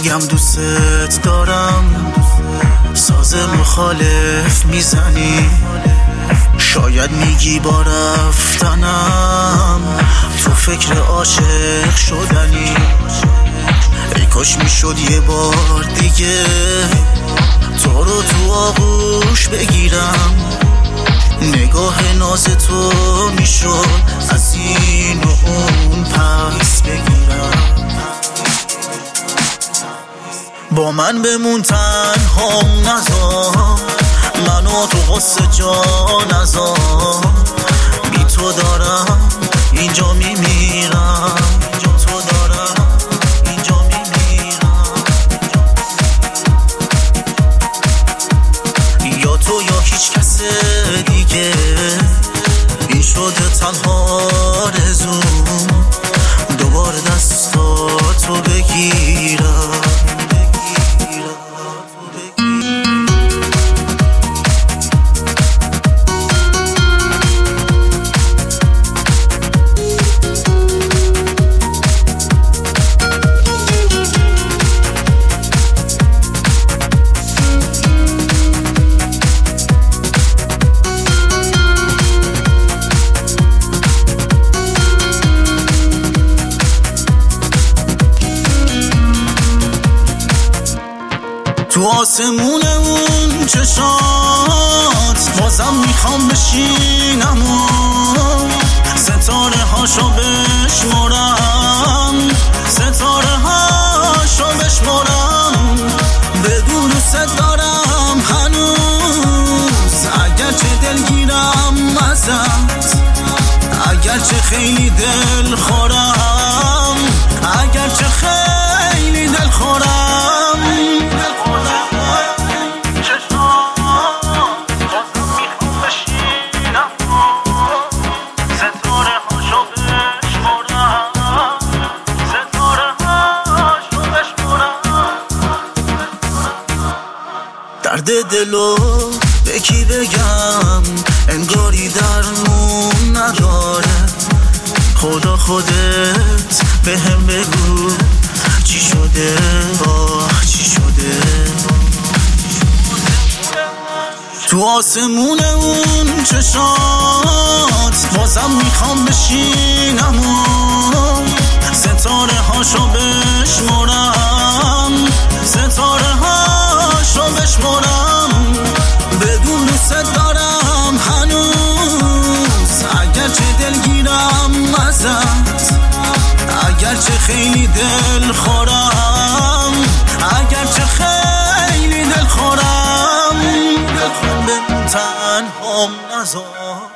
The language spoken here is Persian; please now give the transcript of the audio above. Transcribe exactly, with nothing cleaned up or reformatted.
میگم دوست دارم، ساز مخالف میزنی. شاید میگی با رفتنم تو فکر عاشق شدنی. ای کاش میشد یه بار دیگه تو رو تو آغوش بگیرم. نگاه ناز تو میشد از این و اون پس بگیرم. با من بمون تنها نذار، منو تو غصه جا نذار. بی تو دارم اینجا میمیرم، تو دارم اینجا میمیرم. یا تو یا هیچ کس دیگه، این شده تنها آرزوم. دوباره دستاتو بگیرم. تو آسمون اون چشات بازم میخوام بشینم و ستاره هاشو بشمرم، ستاره هاشو بشمرم. بدون دوست دارم هنوز، اگرچه دلگیرم ازت، اگرچه خیلی دل خورم، اگرچه خیلی دل خورم. درد دلو به کی بگم، انگاری درمون نداره. خدا خودت به هم بگو چی شده، آه چی شده. تو آسمون اون چشات بازم میخوام بشینم و ستاره هاشو بشمرم، ستاره هاشو بشمرم. بدون دوست دارم هنوز، اگرچه دلگیرم ازت، اگرچه خیلی دل خورم، اگرچه خیلی دل خورم. بمون تنهام نذار.